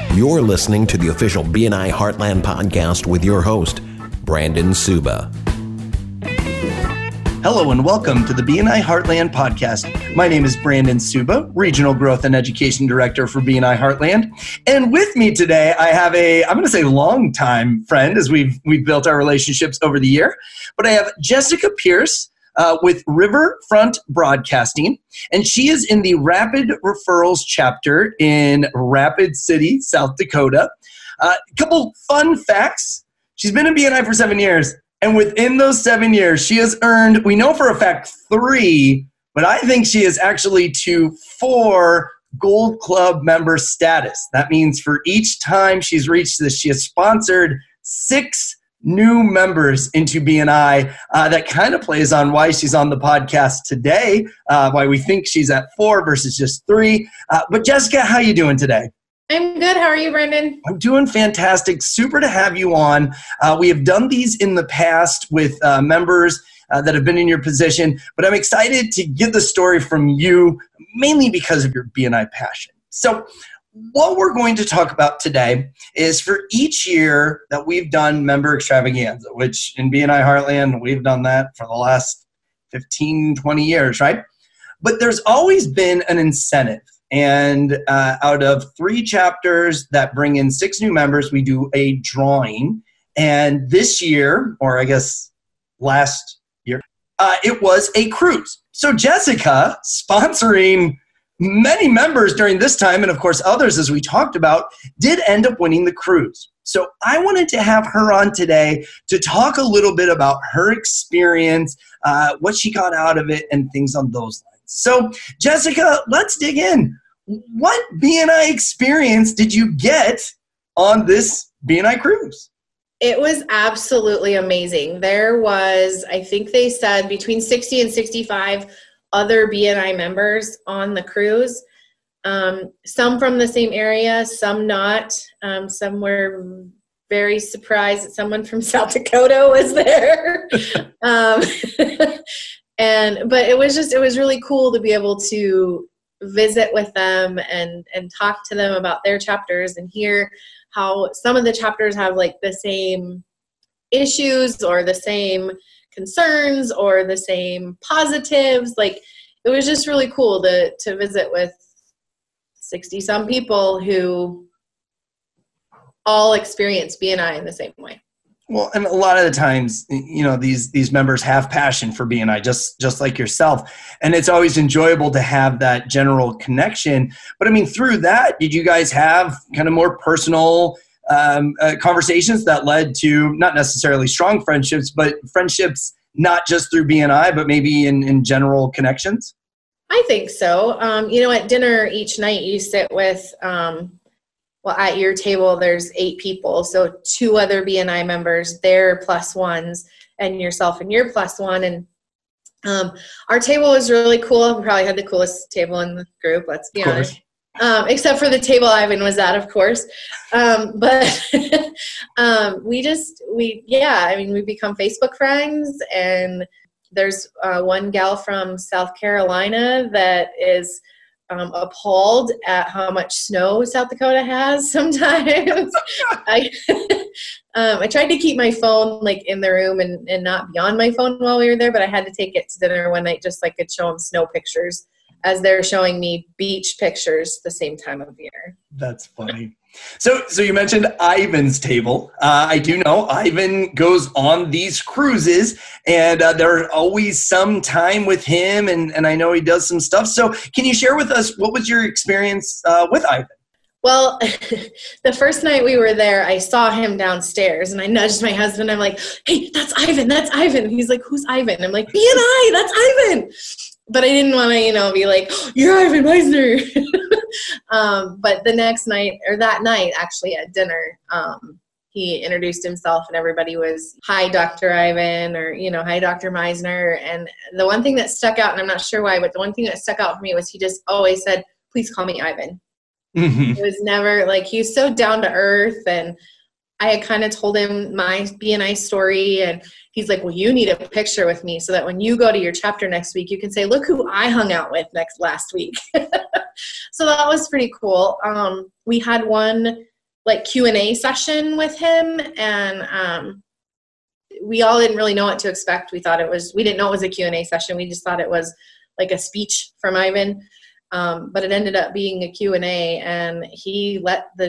You're listening to the official BNI Heartland podcast with your host, Brandon Suba. Hello and welcome to the BNI Heartland podcast. My name is Brandon Suba, Regional Growth and Education Director for BNI Heartland. And with me today, I have I'm going to say longtime friend as we've built our relationships over the year. But I have Jessica Pierce with Riverfront Broadcasting. And she is in the Rapid Referrals chapter in Rapid City, South Dakota. A couple fun facts. She's been in BNI for 7 years. And within those 7 years, she has earned, we know for a fact, 3, but I think she is actually to 4 Gold Club member status. That means for each time she's reached this, she has sponsored 6 new members into BNI. That kind of plays on why she's on the podcast today, why we think she's at 4 versus just 3. But Jessica, how you doing today? I'm good. How are you, Brandon? I'm doing fantastic. Super to have you on. We have done these in the past with members that have been in your position, but I'm excited to get the story from you, mainly because of your BNI passion. So what we're going to talk about today is for each year that we've done member extravaganza, which in BNI Heartland, we've done that for the last 15, 20 years, right? But there's always been an incentive. And out of 3 chapters that bring in 6 new members, we do a drawing. And this year, or I guess last year, it was a cruise. So Jessica, sponsoring many members during this time, and of course others as we talked about, did end up winning the cruise. So I wanted to have her on today to talk a little bit about her experience, what she got out of it, and things on those lines. So, Jessica, let's dig in. What BNI experience did you get on this BNI cruise? It was absolutely amazing. There was, I think they said, between 60 and 65 other BNI members on the cruise. Some from the same area, some not. Some were very surprised that someone from South Dakota was there. But it was really cool to be able to visit with them and talk to them about their chapters and hear how some of the chapters have like the same issues or the same concerns or the same positives. Like it was just really cool to visit with 60 some people who all experience BNI in the same way. Well, and a lot of the times, you know, these members have passion for BNI, just like yourself. And it's always enjoyable to have that general connection. But I mean, through that, did you guys have kind of more personal conversations that led to not necessarily strong friendships, but friendships not just through BNI, but maybe in general connections? I think so. At dinner each night you sit with at your table, there's 8 people. So 2 other BNI members, they're plus ones, and yourself and you're plus one. And our table was really cool. We probably had the coolest table in the group, let's be honest. Except for the table Ivan was at, of course. But we become Facebook friends. And there's one gal from South Carolina that is appalled at how much snow South Dakota has sometimes. I tried to keep my phone like in the room and not be on my phone while we were there, but I had to take it to dinner one night just so I could show them snow pictures as they're showing me beach pictures the same time of year. That's funny. So you mentioned Ivan's table. I do know Ivan goes on these cruises, and there's always some time with him, and I know he does some stuff. So can you share with us, what was your experience with Ivan? Well, the first night we were there, I saw him downstairs, and I nudged my husband. I'm like, hey, that's Ivan, that's Ivan. He's like, who's Ivan? I'm like, BNI, that's Ivan. But I didn't want to, be like, oh, you're Ivan Meisner. But the next night, or that night, actually, at dinner, he introduced himself, and everybody was, hi, Dr. Ivan, or, hi, Dr. Meisner. And the one thing that stuck out, and I'm not sure why, but the one thing that stuck out for me was he just always said, please call me Ivan. Mm-hmm. It was never, he was so down to earth, and I had kind of told him my BNI story, and he's like, well, you need a picture with me so that when you go to your chapter next week, you can say, look who I hung out with last week. So that was pretty cool. We had one like Q&A session with him, and we all didn't really know what to expect. We didn't know it was a Q&A session. We just thought it was like a speech from Ivan. But it ended up being a Q&A, and he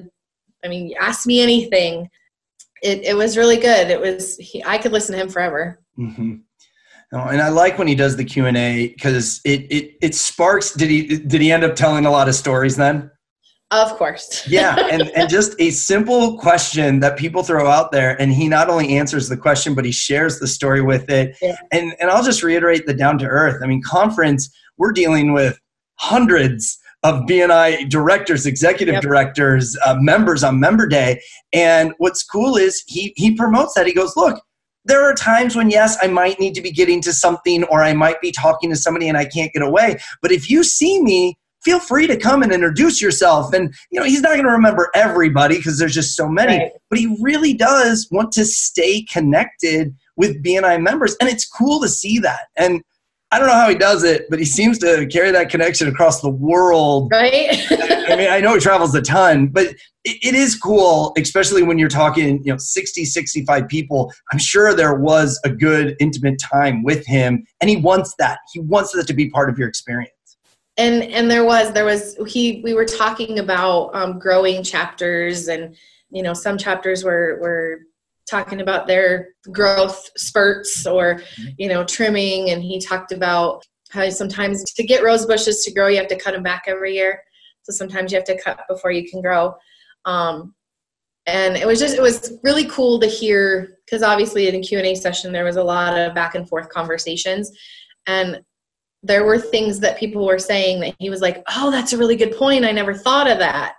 asked me anything. It was really good. I could listen to him forever. Mm-hmm. And I like when he does the Q&A because it sparks. Did he end up telling a lot of stories then? Of course. Yeah. And just a simple question that people throw out there, and he not only answers the question, but he shares the story with it. Yeah. And I'll just reiterate the down to earth. I mean, conference, we're dealing with hundreds of BNI directors, executive directors, members on member day. And what's cool is he promotes that. He goes, look, there are times when, yes, I might need to be getting to something, or I might be talking to somebody and I can't get away. But if you see me, feel free to come and introduce yourself. And, he's not going to remember everybody because there's just so many, right. But he really does want to stay connected with BNI members. And it's cool to see that. And I don't know how he does it, but he seems to carry that connection across the world. Right. I mean, I know he travels a ton, but it is cool, especially when you're talking, 60, 65 people. I'm sure there was a good intimate time with him, and he wants that. He wants that to be part of your experience. And there was we were talking about growing chapters, and some chapters were talking about their growth spurts or trimming, and he talked about how sometimes to get rose bushes to grow you have to cut them back every year. So sometimes you have to cut before you can grow. And it was really cool to hear, because obviously in a Q&A session there was a lot of back and forth conversations, and there were things that people were saying that he was like, oh, that's a really good point. I never thought of that.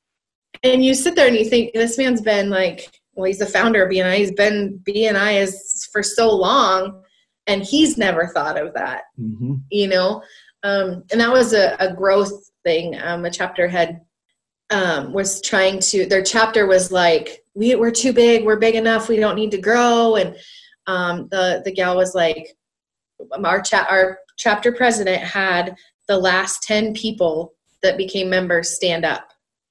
And you sit there and you think, this man's been he's the founder of BNI. He's been BNI for so long, and he's never thought of that, mm-hmm. And that was a growth thing. A chapter head was their chapter was like, we're too big. We're big enough. We don't need to grow. And the gal was like, our chapter president had the last 10 people that became members stand up.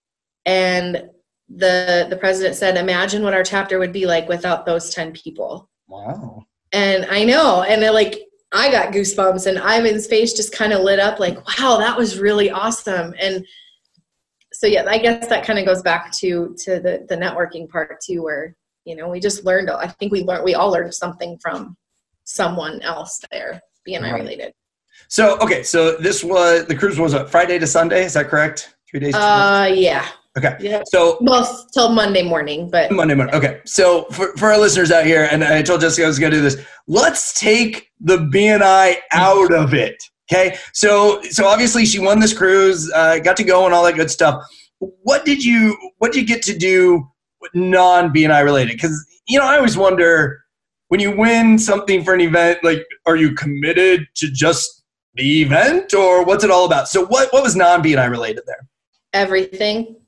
And the president said, imagine what our chapter would be like without those 10 people. Wow. And I know. And I got goosebumps, and Ivan's face just kind of lit up like, wow, that was really awesome. And so, yeah, I guess that kind of goes back to the networking part too, where, we just learned, I think we all learned something from someone else there, BNI related. So, okay. So the cruise was Friday to Sunday. Is that correct? 3 days? Yeah. Okay. Yeah. So, till Monday morning, but Monday morning. Okay. So for our listeners out here, and I told Jessica I was going to do this, let's take the BNI out of it. Okay. So obviously she won this cruise, got to go and all that good stuff. What did you get to do non-BNI related? Because, I always wonder, when you win something for an event, are you committed to just the event, or what's it all about? So what was non-BNI related there? Everything.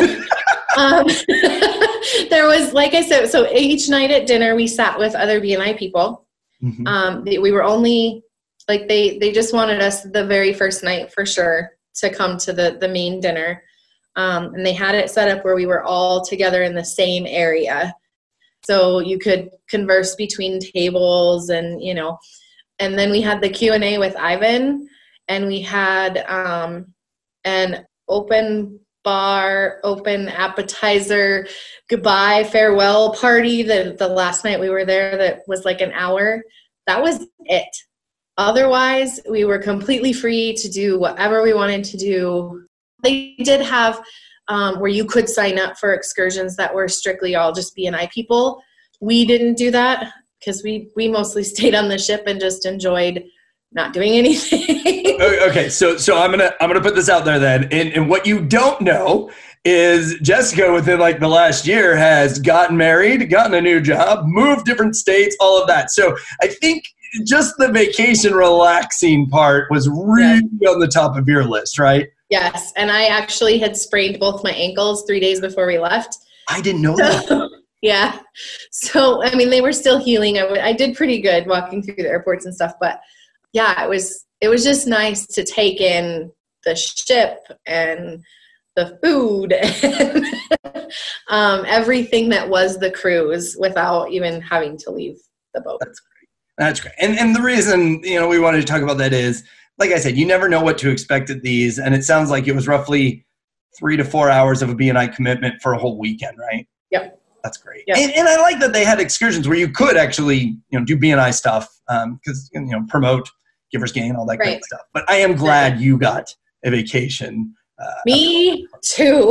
There was, like I said, so each night at dinner we sat with other BNI people. Mm-hmm. We were only they just wanted us the very first night for sure to come to the main dinner, and they had it set up where we were all together in the same area, so you could converse between tables, and and then we had the Q&A with Ivan, and we had an open bar, open appetizer, goodbye, farewell party. The last night we were there, that was like an hour. That was it. Otherwise, we were completely free to do whatever we wanted to do. They did have where you could sign up for excursions that were strictly all just BNI people. We didn't do that because we mostly stayed on the ship and just enjoyed not doing anything. Okay, so I'm gonna put this out there then. And what you don't know is Jessica, within the last year, has gotten married, gotten a new job, moved different states, all of that. So I think just the vacation relaxing part was really on the top of your list, right? Yes, and I actually had sprained both my ankles 3 days before we left. I didn't know that. Yeah. So, they were still healing. I did pretty good walking through the airports and stuff, but yeah, it was just nice to take in the ship and the food. And, everything that was the cruise without even having to leave the boat. That's great. And the reason, we wanted to talk about that is, like I said, you never know what to expect at these. And it sounds like it was roughly 3 to 4 hours of a BNI commitment for a whole weekend, right? Yep. That's great. Yep. And I like that they had excursions where you could actually, do BNI stuff because, promote, givers gain, all that great stuff. But I am glad you got a vacation. Me too.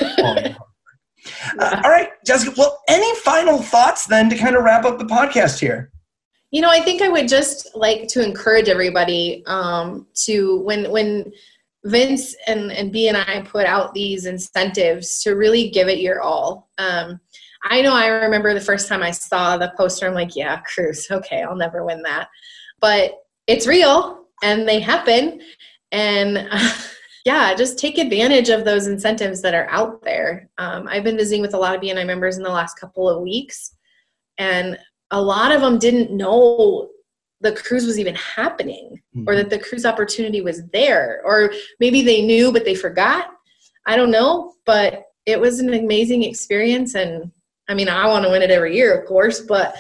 All right, Jessica. Well, any final thoughts then to kind of wrap up the podcast here? I think I would just like to encourage everybody to when Vince and BNI put out these incentives to really give it your all. I know I remember the first time I saw the poster, I'm like, yeah, cruise. Okay, I'll never win that. But it's real and they happen. And just take advantage of those incentives that are out there. I've been visiting with a lot of BNI members in the last couple of weeks, and a lot of them didn't know the cruise was even happening or that the cruise opportunity was there, or maybe they knew, but they forgot. I don't know, but it was an amazing experience. And I mean, I want to win it every year, of course, but,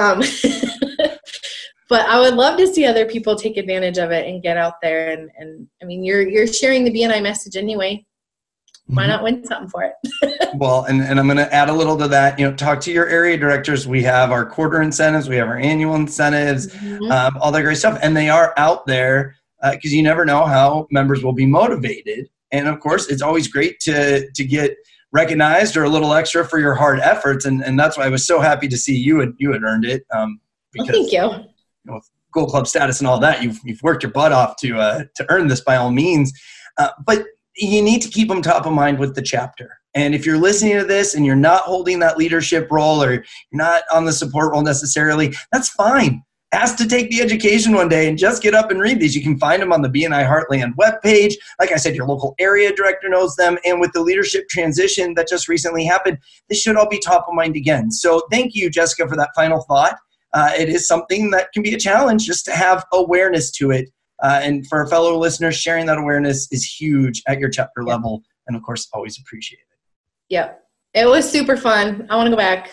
but I would love to see other people take advantage of it and get out there. And I mean, you're sharing the BNI message anyway. Why not win something for it? Well, and I'm going to add a little to that. Talk to your area directors. We have our quarter incentives. We have our annual incentives, all that great stuff. And they are out there because you never know how members will be motivated. And, of course, it's always great to get recognized or a little extra for your hard efforts. And that's why I was so happy to see you had earned it. Because, thank you. With Gold Club status and all that, you've worked your butt off to earn this by all means. But you need to keep them top of mind with the chapter. And if you're listening to this and you're not holding that leadership role or you're not on the support role necessarily, that's fine. Ask to take the education one day and just get up and read these. You can find them on the BNI Heartland webpage. Like I said, your local area director knows them. And with the leadership transition that just recently happened, this should all be top of mind again. So thank you, Jessica, for that final thought. It is something that can be a challenge just to have awareness to it. And for our fellow listeners, sharing that awareness is huge at your chapter level. And of course, always appreciate it. Yep. It was super fun. I want to go back.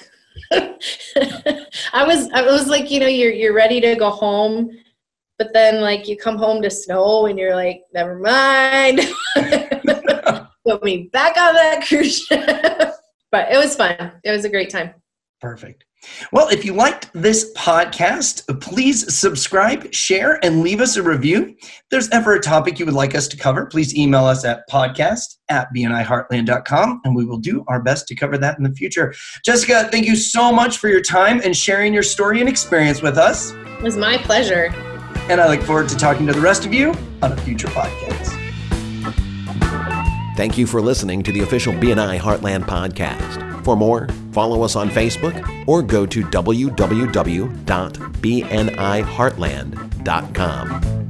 I was like, you're ready to go home, but then like you come home to snow and you're like, never mind. Put me back on that cruise ship. But it was fun. It was a great time. Perfect. Well, if you liked this podcast, please subscribe, share, and leave us a review. If there's ever a topic you would like us to cover, please email us at podcast@bniheartland.com, and we will do our best to cover that in the future. Jessica, thank you so much for your time and sharing your story and experience with us. It was my pleasure. And I look forward to talking to the rest of you on a future podcast. Thank you for listening to the official BNI Heartland podcast. For more, follow us on Facebook or go to www.bniheartland.com.